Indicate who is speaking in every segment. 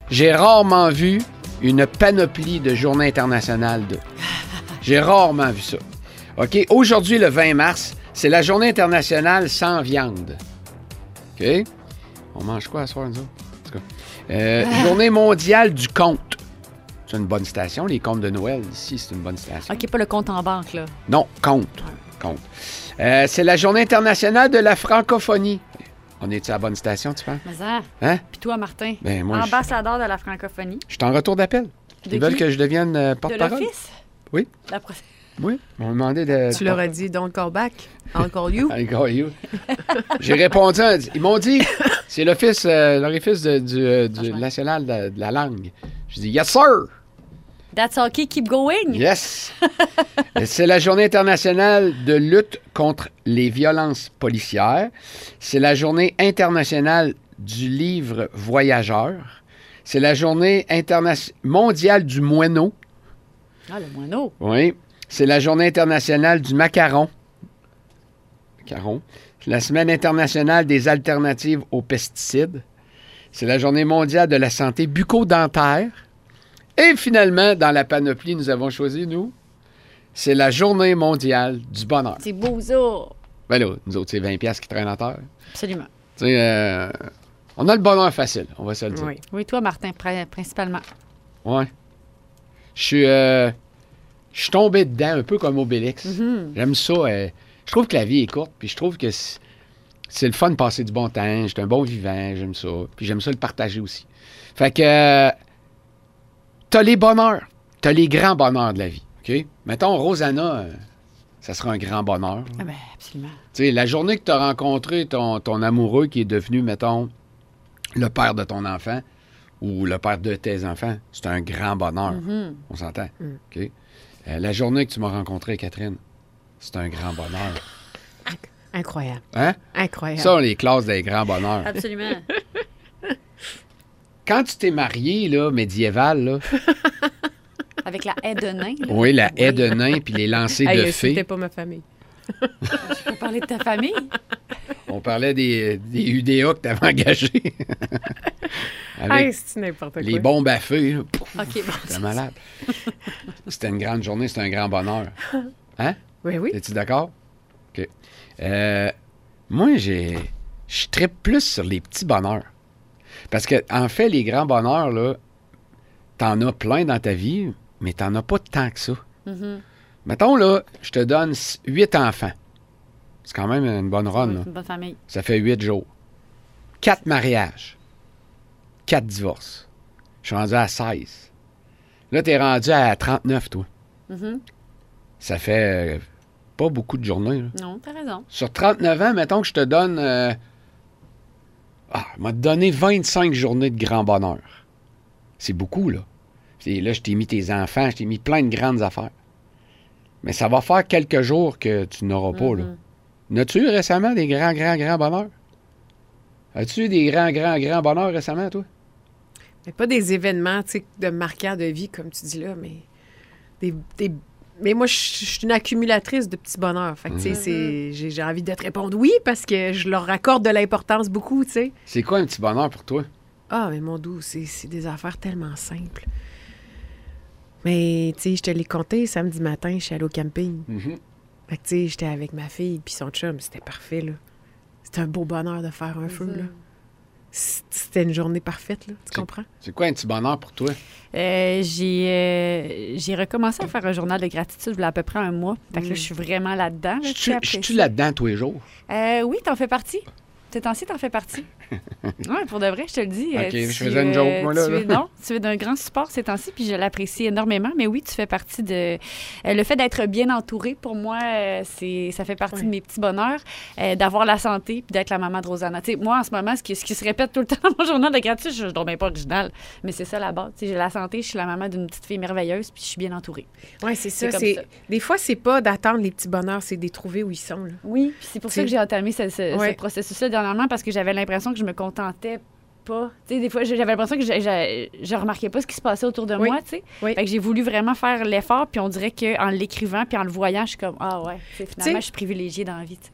Speaker 1: J'ai rarement vu une panoplie de journées internationales de... J'ai rarement vu ça. OK? Aujourd'hui, le 20 mars, c'est la journée internationale sans viande. OK? On mange quoi à soir, nous autres? En tout cas. Journée mondiale du compte. C'est une bonne station, les comptes de Noël. Ici, c'est une bonne station.
Speaker 2: OK, pas le compte en banque, là.
Speaker 1: Non, compte. Compte. C'est la journée internationale de la francophonie. On est-tu à la bonne station, tu penses?
Speaker 2: Mais ça.
Speaker 1: Hein?
Speaker 2: Puis toi, Martin,
Speaker 1: Ben, moi,
Speaker 2: ambassadeur de la francophonie.
Speaker 1: je suis en retour d'appel.
Speaker 2: De
Speaker 1: Ils veulent
Speaker 2: qui?
Speaker 1: que je devienne
Speaker 2: De
Speaker 1: porte-parole.
Speaker 2: l'office?
Speaker 1: Oui.
Speaker 2: La
Speaker 1: Oui. Ils m'ont demandé de...
Speaker 3: Tu leur as dit, don't call back, I'll call you.
Speaker 1: I call you. J'ai répondu, ils m'ont dit, c'est l'office du national de la langue. J'ai dit, yes, sir.
Speaker 2: That's okay, keep going.
Speaker 1: Yes. C'est la journée internationale de lutte contre les violences policières. C'est la journée internationale du livre voyageur. C'est la journée mondiale du moineau.
Speaker 2: Ah, le moineau.
Speaker 1: Oui. C'est la journée internationale du macaron. Macaron. C'est la semaine internationale des alternatives aux pesticides. C'est la journée mondiale de la santé bucco-dentaire. Et finalement, dans la panoplie, nous avons choisi, nous, c'est la journée mondiale du bonheur.
Speaker 2: C'est beau, ça.
Speaker 1: Ben là, nous autres, c'est 20$ qui traînent à terre.
Speaker 2: Absolument.
Speaker 1: Tu sais, on a le bonheur facile, on va se le dire.
Speaker 3: Oui.
Speaker 2: Oui, toi, Martin, principalement.
Speaker 1: Ouais. Je suis tombé dedans, un peu comme Obélix. J'aime ça. Je trouve que la vie est courte, puis je trouve que c'est le fun de passer du bon temps. J'étais un bon vivant, j'aime ça. Puis j'aime ça le partager aussi. Fait que t'as les bonheurs, t'as les grands bonheurs de la vie, OK? Mettons, Rosanna, ça sera un grand bonheur.
Speaker 2: Ah ben, absolument.
Speaker 1: Tu sais, la journée que tu as rencontré ton amoureux qui est devenu, mettons, le père de ton enfant ou le père de tes enfants, c'est un grand bonheur. On s'entend? OK? La journée que tu m'as rencontré, Catherine, c'est un grand bonheur.
Speaker 3: Incroyable.
Speaker 1: Hein?
Speaker 3: Incroyable.
Speaker 1: Ça, les classes des grands bonheurs.
Speaker 2: Absolument.
Speaker 1: Quand tu t'es marié, là, médiéval, là,
Speaker 2: Avec la haie de nain. là.
Speaker 1: oui, la haie de nains puis les lancers de
Speaker 3: C'était
Speaker 1: fées,
Speaker 3: pas ma famille.
Speaker 2: Je peux parler de ta famille.
Speaker 1: on parlait des UDA que tu avais engagés. Avec
Speaker 3: Hey, c'est n'importe quoi.
Speaker 1: les bombes à feu. Là.
Speaker 2: OK, bon.
Speaker 1: C'était malade. C'était une grande journée, c'était un grand bonheur. Hein?
Speaker 3: Oui, oui.
Speaker 1: Es-tu d'accord? OK. Moi, je trippe plus sur les petits bonheurs. Parce que, en fait, les grands bonheurs, là, t'en as plein dans ta vie, mais t'en as pas tant que ça. Mettons, là, je te donne 8 enfants. C'est quand même une bonne run, là.
Speaker 2: Une bonne famille.
Speaker 1: Ça fait 8 jours. 4 mariages. 4 divorces. Je suis rendu à 16. Là, t'es rendu à 39, toi. Ça fait pas beaucoup de journées, là.
Speaker 2: Non, t'as raison.
Speaker 1: Sur 39 ans, mettons que je te donne... m'a donné 25 journées de grand bonheur. C'est beaucoup, là. Et là, je t'ai mis tes enfants, je t'ai mis plein de grandes affaires. Mais ça va faire quelques jours que tu n'auras pas, là. N'as-tu eu récemment des grands bonheurs? As-tu eu des grands bonheurs récemment, toi?
Speaker 3: Mais pas des événements, tu sais, de marquants de vie, comme tu dis là, mais mais moi, je suis une accumulatrice de petits bonheurs. Fait que, tu sais, j'ai envie de te répondre oui, parce que je leur accorde de l'importance beaucoup, tu sais.
Speaker 1: C'est quoi un petit bonheur pour toi?
Speaker 3: Ah, mais mon doux, c'est des affaires tellement simples. Mais, tu sais, je te l'ai compté samedi matin, je suis allée au camping. Fait que, tu sais, j'étais avec ma fille puis son chum, c'était parfait, là. C'était un beau bonheur de faire un feu, là. C'était une journée parfaite, là, tu comprends?
Speaker 1: C'est quoi un petit bonheur pour toi?
Speaker 2: J'ai recommencé à faire un journal de gratitude il y a à peu près un mois. Fait que là, je suis vraiment là-dedans. Là,
Speaker 1: Je suis là-dedans tous les jours.
Speaker 2: Oui, t'en fais partie. Ces temps-ci, t'en fais partie. Oui, pour de vrai, je te le dis.
Speaker 1: OK, je faisais une joke, moi, là.
Speaker 2: Non, tu es d'un grand support ces temps-ci, puis je l'apprécie énormément. Mais oui, tu fais partie de... le fait d'être bien entouré, pour moi, ça fait partie de mes petits bonheurs. D'avoir la santé, puis d'être la maman de Rosanna. Tu sais, moi, en ce moment, ce qui se répète tout le temps dans mon journal de gratitude, je ne dormais pas original, mais c'est ça la base. Tu sais, j'ai la santé, je suis la maman d'une petite fille merveilleuse, puis je suis bien entourée.
Speaker 3: Oui, c'est ça.
Speaker 2: comme ça.
Speaker 3: Des fois, c'est pas d'attendre les petits bonheurs, c'est de les trouver où ils sont, là.
Speaker 2: Oui, puis c'est pour ça que j'ai entamé ce processus-là dernièrement, parce que j'avais l'impression que je me contentais pas. Tu sais, des fois, j'avais l'impression que je remarquais pas ce qui se passait autour de moi, tu sais.
Speaker 3: Oui.
Speaker 2: Fait que j'ai voulu vraiment faire l'effort, puis on dirait qu'en l'écrivant puis en le voyant, je suis comme, ah ouais, finalement, je suis privilégiée dans la vie, tu sais.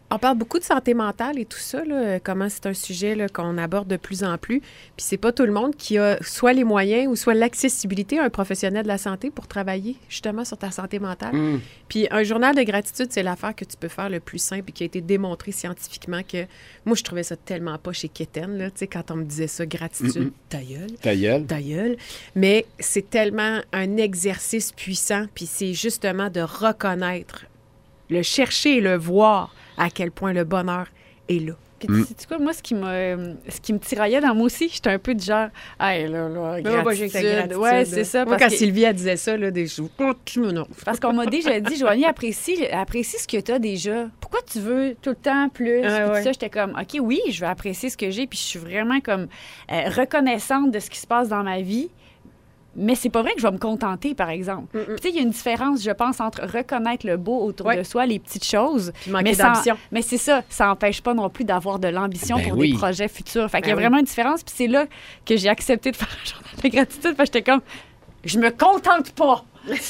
Speaker 3: On parle beaucoup de santé mentale et tout ça, là, comment c'est un sujet là, qu'on aborde de plus en plus. Puis c'est pas tout le monde qui a soit les moyens ou soit l'accessibilité à un professionnel de la santé pour travailler justement sur ta santé mentale. Puis un journal de gratitude, c'est l'affaire que tu peux faire le plus simple et qui a été démontré scientifiquement que... Moi, je trouvais ça tellement pas chez Kéten, là, tu sais, quand on me disait ça, gratitude, ta gueule. Ta gueule. Mais c'est tellement un exercice puissant, puis c'est justement de reconnaître, le chercher et le voir à quel point le bonheur est là.
Speaker 2: Puis, sais-tu quoi, moi, ce qui me tiraillait dans moi aussi, j'étais un peu du genre, hey, là, gratitude. Ouais, c'est ça.
Speaker 3: Moi, quand Sylvie, elle disait ça, là, des jours,
Speaker 2: parce qu'on m'a déjà dit, Joanie, apprécie ce que tu as déjà. Pourquoi tu veux tout le temps plus? Puis ça, j'étais comme, OK, oui, je veux apprécier ce que j'ai, puis je suis vraiment comme reconnaissante de ce qui se passe dans ma vie. Mais c'est pas vrai que je vais me contenter, par exemple. Puis, tu sais, il y a une différence, je pense, entre reconnaître le beau autour de soi, les petites choses.
Speaker 3: Puis manquer d'ambition.
Speaker 2: Mais c'est ça n'empêche pas non plus d'avoir de l'ambition pour des projets futurs. Fait qu'il y a vraiment une différence. Puis c'est là que j'ai accepté de faire un journal de gratitude. Parce que j'étais comme, je me contente pas.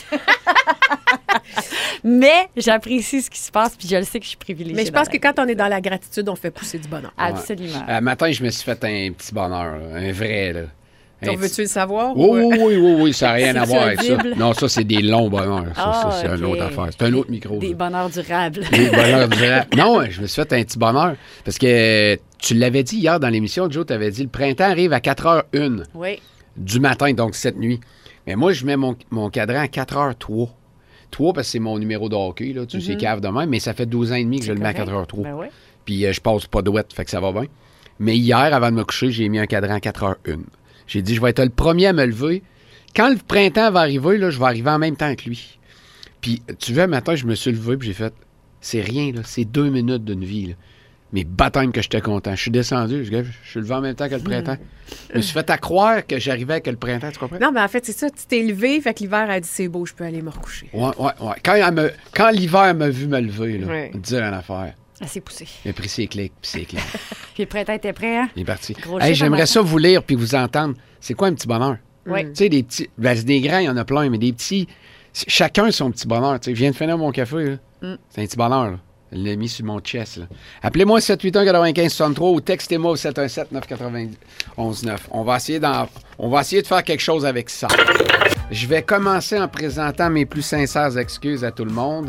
Speaker 2: Mais j'apprécie ce qui se passe, puis je le sais que je suis privilégiée.
Speaker 3: Mais je pense que quand on est dans la gratitude, on fait pousser du bonheur.
Speaker 2: Absolument.
Speaker 1: Matin, je me suis fait un petit bonheur, là, un vrai, là.
Speaker 3: Donc, veux-tu le savoir?
Speaker 1: Oui, ça n'a rien à voir avec ça. Non, ça, c'est des longs bonheurs. Ça, c'est une autre affaire. C'est un autre micro.
Speaker 2: Des bonheurs durables.
Speaker 1: Des bonheurs durables. Non, je me suis fait un petit bonheur. Parce que tu l'avais dit hier dans l'émission, Joe, tu avais dit le printemps arrive à 4h01 du matin, donc cette nuit. Mais moi, je mets mon cadran à 4h03. 3 parce que c'est mon numéro de hockey, là. Tu sais, cave de même, mais ça fait 12 ans et demi que je le mets à 4h03.
Speaker 2: Ben ouais.
Speaker 1: Puis je passe pas d'ouette, fait que ça va bien. Mais hier, avant de me coucher, j'ai mis un cadran à 4h01. J'ai dit, je vais être le premier à me lever. Quand le printemps va arriver, là, je vais arriver en même temps que lui. Puis, tu vois, un matin, je me suis levé puis j'ai fait, c'est rien, là, c'est 2 minutes d'une vie. Là. Mais baptême que j'étais content. Je suis descendu, je suis levé en même temps que le printemps. Je me suis fait à croire que j'arrivais avec le printemps, tu comprends?
Speaker 3: Non, mais en fait, c'est ça, tu t'es levé, fait que l'hiver a dit, c'est beau, je peux aller me recoucher.
Speaker 1: Ouais. Quand l'hiver m'a vu me lever, là, dire une affaire.
Speaker 2: Elle s'est poussée.
Speaker 1: Il a pris ses clics, puis ses clics.
Speaker 2: Puis le printemps était prêt, hein?
Speaker 1: Il est parti. Hey, j'aimerais ça vous lire puis vous entendre. C'est quoi un petit bonheur?
Speaker 2: Oui.
Speaker 1: Tu sais, des petits... Ben, c'est des grands, il y en a plein, mais des petits... Chacun son petit bonheur. Tu sais, je viens de finir mon café, là. C'est un petit bonheur, là. Je l'ai mis sur mon chest, là. Appelez-moi 781-9563 ou textez-moi au 717-991-9. On va essayer de faire quelque chose avec ça. Je vais commencer en présentant mes plus sincères excuses à tout le monde.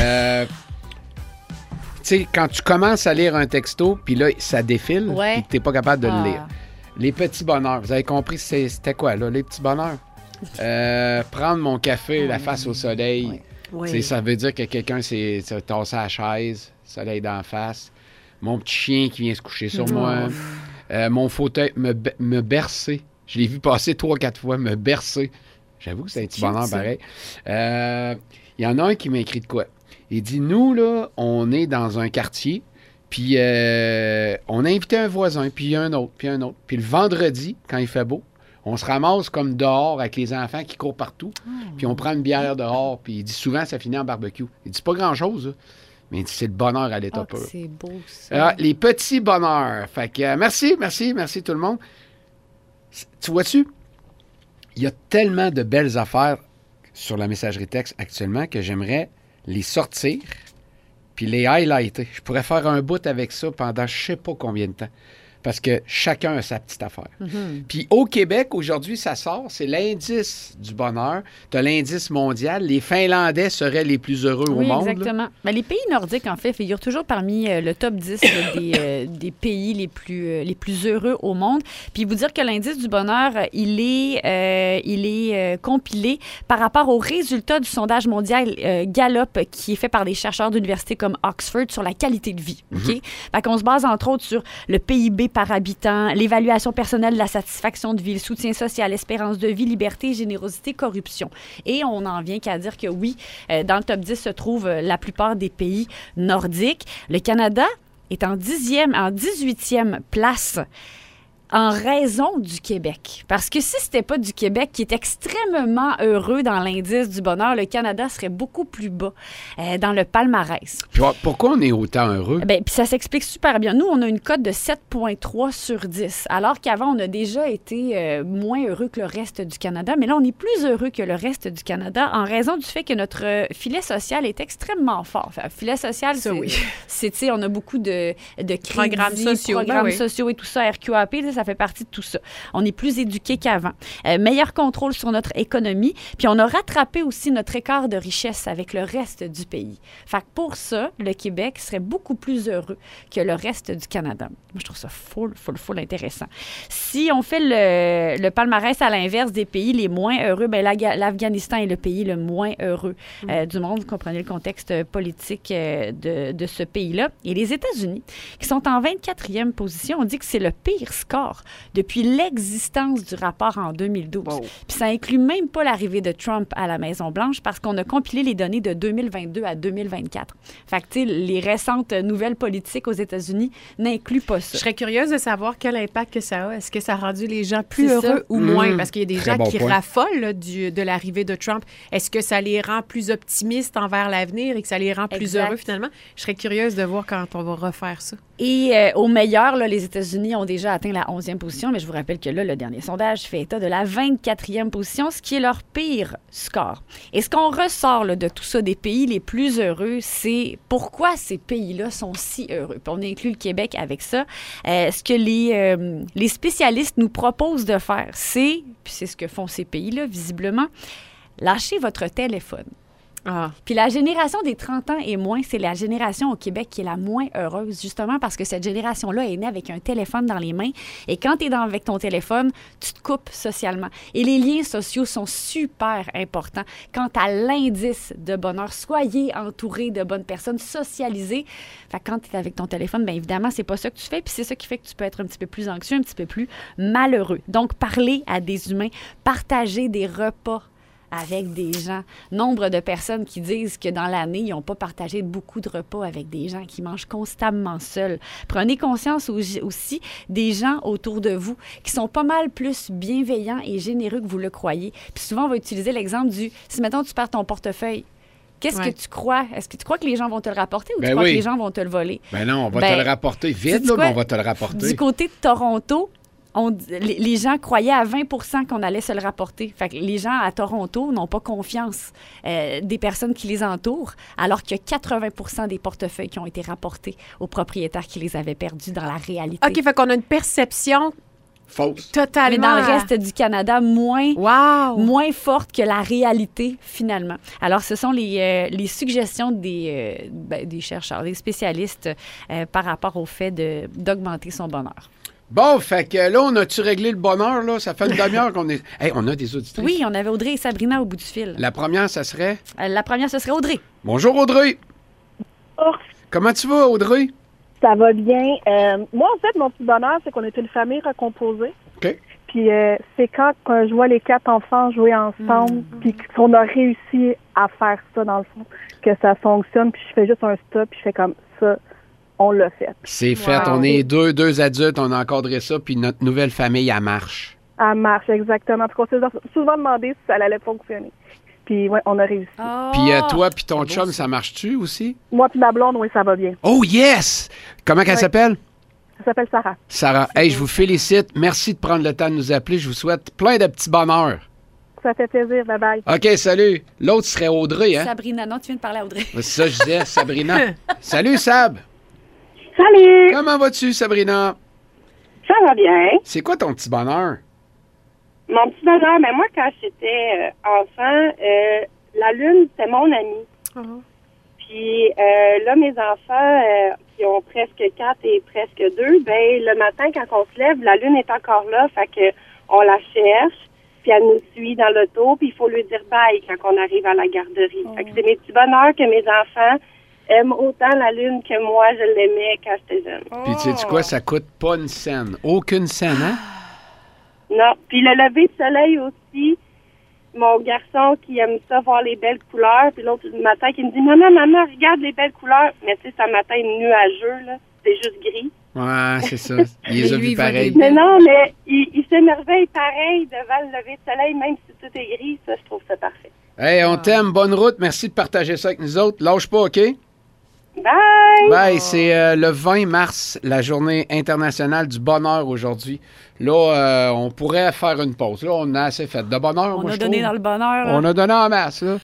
Speaker 1: Tu sais, quand tu commences à lire un texto, puis là, ça défile, puis que tu n'es pas capable de le lire. Les petits bonheurs. Vous avez compris, c'était quoi, là, les petits bonheurs? Prendre mon café, la face au soleil. Ça veut dire que quelqu'un s'est tassé à la chaise, soleil d'en face. Mon petit chien qui vient se coucher sur moi. Mon fauteuil, me bercer. Je l'ai vu passer 3-4 fois, me bercer. J'avoue que c'est un petit bonheur pareil. Il y en a un qui m'a écrit de quoi? Il dit, nous, là, on est dans un quartier, puis on a invité un voisin, puis un autre, puis un autre. Puis le vendredi, quand il fait beau, on se ramasse comme dehors avec les enfants qui courent partout, puis on prend une bière dehors, puis il dit, souvent, ça finit en barbecue. Il dit, c'est pas grand-chose, là, mais il dit, c'est le bonheur à l'état pur.
Speaker 2: C'est beau, ça.
Speaker 1: Les petits bonheurs. Fait que merci tout le monde. Tu vois-tu, il y a tellement de belles affaires sur la messagerie texte actuellement que j'aimerais les sortir puis les highlighter. Je pourrais faire un bout avec ça pendant je sais pas combien de temps. Parce que chacun a sa petite affaire. Puis au Québec, aujourd'hui, ça sort, c'est l'indice du bonheur. Tu as l'indice mondial. Les Finlandais seraient les plus heureux au monde.
Speaker 2: Oui, exactement. Ben, les pays nordiques, en fait, figurent toujours parmi le top 10 des pays les plus heureux au monde. Puis vous dire que l'indice du bonheur, il est compilé par rapport aux résultats du sondage mondial Gallup qui est fait par des chercheurs d'universités comme Oxford sur la qualité de vie. OK? Fait qu'on se base, entre autres, sur le PIB par habitant, l'évaluation personnelle de la satisfaction de vie, le soutien social, espérance de vie, liberté, générosité, corruption. Et on n'en vient qu'à dire que oui, dans le top 10 se trouvent la plupart des pays nordiques. Le Canada est en 18e place en raison du Québec. Parce que si c'était pas du Québec qui est extrêmement heureux dans l'indice du bonheur, le Canada serait beaucoup plus bas dans le palmarès.
Speaker 1: Puis, pourquoi on est autant heureux?
Speaker 2: Puis ça s'explique super bien. Nous, on a une cote de 7,3 sur 10, alors qu'avant, on a déjà été moins heureux que le reste du Canada. Mais là, on est plus heureux que le reste du Canada en raison du fait que notre filet social est extrêmement fort. Enfin, filet social, c'est on a beaucoup de crédits, programmes sociaux et tout ça, RQAP, ça fait partie de tout ça. On est plus éduqués qu'avant. Meilleur contrôle sur notre économie, puis on a rattrapé aussi notre écart de richesse avec le reste du pays. Fait que pour ça, le Québec serait beaucoup plus heureux que le reste du Canada. Moi, je trouve ça full intéressant. Si on fait le palmarès à l'inverse des pays les moins heureux, l'Afghanistan est le pays le moins heureux du monde. Vous comprenez le contexte politique de ce pays-là. Et les États-Unis, qui sont en 24e position, on dit que c'est le pire score depuis l'existence du rapport en 2012. Wow. Puis ça inclut même pas l'arrivée de Trump à la Maison-Blanche parce qu'on a compilé les données de 2022 à 2024. Fait que, tu sais, les récentes nouvelles politiques aux États-Unis n'incluent pas ça.
Speaker 3: Je serais curieuse de savoir quel impact que ça a. Est-ce que ça a rendu les gens plus heureux ou moins? Parce qu'il y a des gens qui raffolent là, de l'arrivée de Trump. Est-ce que ça les rend plus optimistes envers l'avenir et que ça les rend plus heureux finalement? Je serais curieuse de voir quand on va refaire ça.
Speaker 2: Et au meilleur, là, les États-Unis ont déjà atteint la 11e position, mais je vous rappelle que là, le dernier sondage fait état de la 24e position, ce qui est leur pire score. Et ce qu'on ressort là, de tout ça des pays les plus heureux, c'est pourquoi ces pays-là sont si heureux. Puis on inclut le Québec avec ça. Ce que les spécialistes nous proposent de faire, puis c'est ce que font ces pays-là, visiblement, lâchez votre téléphone. Puis la génération des 30 ans et moins, c'est la génération au Québec qui est la moins heureuse, justement parce que cette génération-là est née avec un téléphone dans les mains. Et quand tu es avec ton téléphone, tu te coupes socialement. Et les liens sociaux sont super importants. Quant à l'indice de bonheur, soyez entouré de bonnes personnes, socialisées. Fait que quand tu es avec ton téléphone, bien évidemment, c'est pas ça que tu fais. Puis c'est ça qui fait que tu peux être un petit peu plus anxieux, un petit peu plus malheureux. Donc, parler à des humains, partager des repas avec des gens. Nombre de personnes qui disent que dans l'année, ils n'ont pas partagé beaucoup de repas avec des gens qui mangent constamment seuls. Prenez conscience aussi des gens autour de vous qui sont pas mal plus bienveillants et généreux que vous le croyez. Puis souvent, on va utiliser l'exemple si, mettons, tu perds ton portefeuille, qu'est-ce que tu crois? Est-ce que tu crois que les gens vont te le rapporter ou tu crois que les gens vont te le voler?
Speaker 1: Ben non, on va te le rapporter vite, là, mais on va te le rapporter.
Speaker 2: Du côté de Toronto, les gens croyaient à 20% qu'on allait se le rapporter. Fait que les gens à Toronto n'ont pas confiance des personnes qui les entourent, alors qu'il y a 80% des portefeuilles qui ont été rapportés aux propriétaires qui les avaient perdus dans la réalité.
Speaker 3: OK, fait qu'on a une perception
Speaker 1: fausse.
Speaker 2: Mais
Speaker 3: Totalement.
Speaker 2: dans le reste du Canada, moins forte que la réalité, finalement. Alors, ce sont les suggestions des chercheurs, des spécialistes par rapport au fait d'augmenter son bonheur.
Speaker 1: Bon, fait que là, on a-tu réglé le bonheur, là? Ça fait une demi-heure qu'on est... Hey, on a des auditrices.
Speaker 2: Oui, on avait Audrey et Sabrina au bout du fil.
Speaker 1: La première, ça serait?
Speaker 2: La première, ce serait Audrey.
Speaker 1: Bonjour, Audrey.
Speaker 4: Bonjour.
Speaker 1: Comment tu vas, Audrey?
Speaker 4: Ça va bien. Moi, en fait, mon petit bonheur, c'est qu'on est une famille recomposée.
Speaker 1: OK.
Speaker 4: Puis c'est quand je vois les 4 enfants jouer ensemble, puis qu'on a réussi à faire ça, dans le fond, que ça fonctionne, puis je fais juste un stop, puis je fais comme ça. On l'a fait.
Speaker 1: C'est fait. Wow. On est deux adultes, on a encadré ça, puis notre nouvelle famille, elle marche.
Speaker 4: Elle marche, exactement. Parce qu'on s'est souvent demandé si ça allait fonctionner. Puis, oui, on a réussi.
Speaker 2: Oh,
Speaker 1: puis toi, puis ton chum, ça marche-tu aussi?
Speaker 4: Moi, puis ma blonde, oui, ça va bien.
Speaker 1: Oh, yes! Comment qu'elle s'appelle?
Speaker 4: Elle s'appelle Sarah.
Speaker 1: Sarah. Hey, je vous félicite. Merci de prendre le temps de nous appeler. Je vous souhaite plein de petits bonheurs.
Speaker 4: Ça fait plaisir. Bye-bye.
Speaker 1: OK, salut. L'autre serait Audrey, hein?
Speaker 2: Sabrina. Non, tu viens de parler à Audrey.
Speaker 1: C'est ça que je disais, Sabrina. Salut, Sab.
Speaker 4: Salut!
Speaker 1: Comment vas-tu, Sabrina?
Speaker 5: Ça va bien.
Speaker 1: C'est quoi ton petit bonheur?
Speaker 5: Mon petit bonheur, mais moi, quand j'étais enfant, la Lune, c'était mon ami.
Speaker 3: Uh-huh.
Speaker 5: Puis là, mes enfants, qui ont presque 4 et presque 2, ben le matin, quand on se lève, la Lune est encore là, fait que on la cherche, puis elle nous suit dans l'auto, puis il faut lui dire bye quand on arrive à la garderie. Fait que c'est mes petits bonheurs que mes enfants aime autant la Lune que moi, je l'aimais quand j'étais jeune.
Speaker 1: Puis tu sais quoi, ça coûte pas une scène. Aucune scène, hein?
Speaker 5: Non. Puis le lever de soleil aussi, mon garçon qui aime ça voir les belles couleurs, puis l'autre matin qui me dit « Maman, regarde les belles couleurs. » Mais tu sais, c'est un matin nuageux, là. C'est juste gris.
Speaker 1: Ouais, c'est ça. Il les
Speaker 3: Mais
Speaker 1: a
Speaker 3: lui,
Speaker 1: vus
Speaker 3: il voit
Speaker 1: pareil.
Speaker 3: des-
Speaker 5: Mais non, mais il s'émerveille pareil devant le lever de soleil, même si tout est gris. Ça, je trouve ça parfait.
Speaker 1: Hey, on t'aime. Bonne route. Merci de partager ça avec nous autres. Lâche pas, OK?
Speaker 5: Bye!
Speaker 1: Bye. C'est le 20 mars, la journée internationale du bonheur aujourd'hui. Là, on pourrait faire une pause. Là, on a assez fait de bonheur,
Speaker 2: On
Speaker 1: moi,
Speaker 2: a
Speaker 1: je
Speaker 2: donné
Speaker 1: trouve.
Speaker 2: dans le bonheur.
Speaker 1: On a donné en masse, là.